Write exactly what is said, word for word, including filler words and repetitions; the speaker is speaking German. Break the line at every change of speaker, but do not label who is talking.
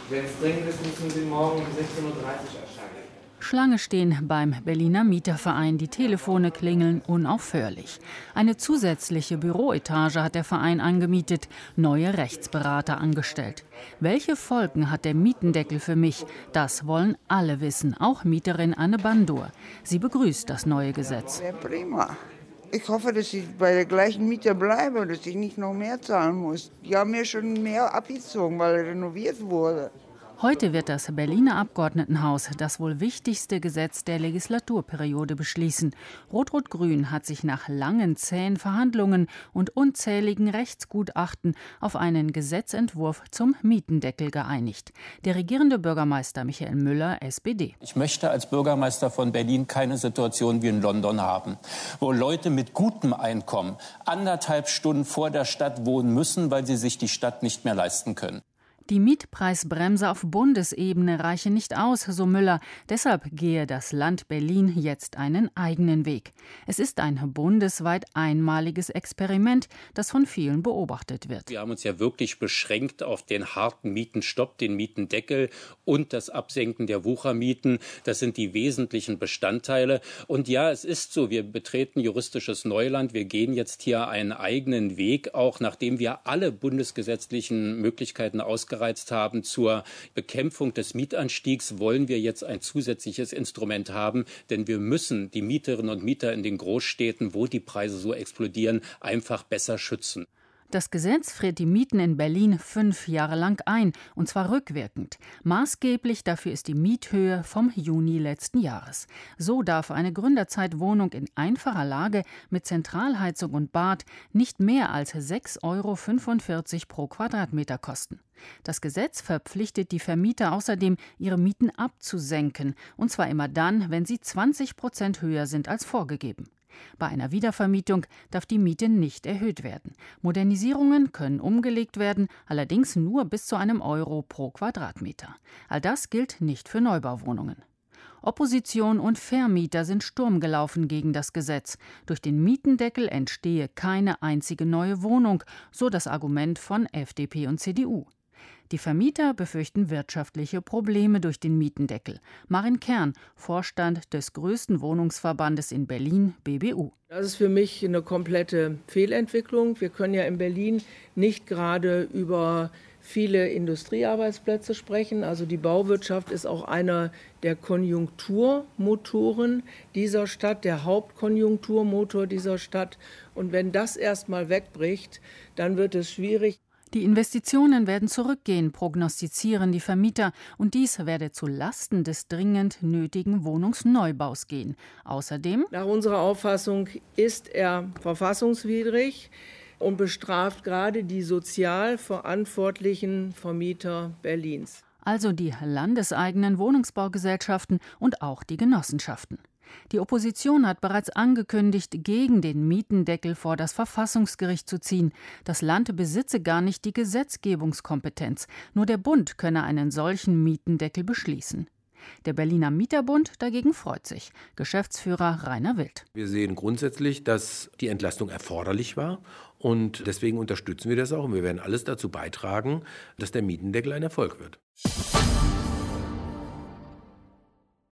Wenn es dringend ist, müssen Sie morgen um sechzehn Uhr dreißig erscheinen.
Schlange stehen beim Berliner Mieterverein, die Telefone klingeln unaufhörlich. Eine zusätzliche Büroetage hat der Verein angemietet, neue Rechtsberater angestellt. Welche Folgen hat der Mietendeckel für mich? Das wollen alle wissen, auch Mieterin Anne Bandur. Sie begrüßt das neue Gesetz.
Ja, prima. Ich hoffe, dass ich bei der gleichen Miete bleibe und dass ich nicht noch mehr zahlen muss. Die haben mir schon mehr abgezogen, weil renoviert wurde.
Heute wird das Berliner Abgeordnetenhaus das wohl wichtigste Gesetz der Legislaturperiode beschließen. Rot-Rot-Grün hat sich nach langen, zähen Verhandlungen und unzähligen Rechtsgutachten auf einen Gesetzentwurf zum Mietendeckel geeinigt. Der regierende Bürgermeister Michael Müller, S P D.
Ich möchte als Bürgermeister von Berlin keine Situation wie in London haben, wo Leute mit gutem Einkommen anderthalb Stunden vor der Stadt wohnen müssen, weil sie sich die Stadt nicht mehr leisten können.
Die Mietpreisbremse auf Bundesebene reiche nicht aus, so Müller. Deshalb gehe das Land Berlin jetzt einen eigenen Weg. Es ist ein bundesweit einmaliges Experiment, das von vielen beobachtet wird.
Wir haben uns ja wirklich beschränkt auf den harten Mietenstopp, den Mietendeckel und das Absenken der Wuchermieten. Das sind die wesentlichen Bestandteile. Und ja, es ist so, wir betreten juristisches Neuland. Wir gehen jetzt hier einen eigenen Weg, auch nachdem wir alle bundesgesetzlichen Möglichkeiten ausgereizt haben zur Bekämpfung des Mietanstiegs, wollen wir jetzt ein zusätzliches Instrument haben, denn wir müssen die Mieterinnen und Mieter in den Großstädten, wo die Preise so explodieren, einfach besser schützen.
Das Gesetz friert die Mieten in Berlin fünf Jahre lang ein, und zwar rückwirkend. Maßgeblich dafür ist die Miethöhe vom Juni letzten Jahres. So darf eine Gründerzeitwohnung in einfacher Lage mit Zentralheizung und Bad nicht mehr als sechs Euro fünfundvierzig pro Quadratmeter kosten. Das Gesetz verpflichtet die Vermieter außerdem, ihre Mieten abzusenken, und zwar immer dann, wenn sie zwanzig Prozent höher sind als vorgegeben. Bei einer Wiedervermietung darf die Miete nicht erhöht werden. Modernisierungen können umgelegt werden, allerdings nur bis zu einem Euro pro Quadratmeter. All das gilt nicht für Neubauwohnungen. Opposition und Vermieter sind Sturm gelaufen gegen das Gesetz. Durch den Mietendeckel entstehe keine einzige neue Wohnung, so das Argument von F D P und C D U. Die Vermieter befürchten wirtschaftliche Probleme durch den Mietendeckel. Marin Kern, Vorstand des größten Wohnungsverbandes in Berlin, B B U.
Das ist für mich eine komplette Fehlentwicklung. Wir können ja in Berlin nicht gerade über viele Industriearbeitsplätze sprechen. Also die Bauwirtschaft ist auch einer der Konjunkturmotoren dieser Stadt, der Hauptkonjunkturmotor dieser Stadt. Und wenn das erstmal wegbricht, dann wird es schwierig.
Die Investitionen werden zurückgehen, prognostizieren die Vermieter, und dies werde zu Lasten des dringend nötigen Wohnungsneubaus gehen. Außerdem:
Nach unserer Auffassung ist er verfassungswidrig und bestraft gerade die sozial verantwortlichen Vermieter Berlins.
Also die landeseigenen Wohnungsbaugesellschaften und auch die Genossenschaften. Die Opposition hat bereits angekündigt, gegen den Mietendeckel vor das Verfassungsgericht zu ziehen. Das Land besitze gar nicht die Gesetzgebungskompetenz. Nur der Bund könne einen solchen Mietendeckel beschließen. Der Berliner Mieterbund dagegen freut sich. Geschäftsführer Rainer Wild.
Wir sehen grundsätzlich, dass die Entlastung erforderlich war, und deswegen unterstützen wir das auch. Und wir werden alles dazu beitragen, dass der Mietendeckel ein Erfolg wird.